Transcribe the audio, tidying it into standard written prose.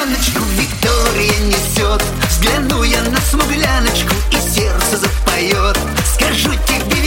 смугляночку Виктория несет. Взгляну я на смугляночку, и сердце запоет. Скажу тебе,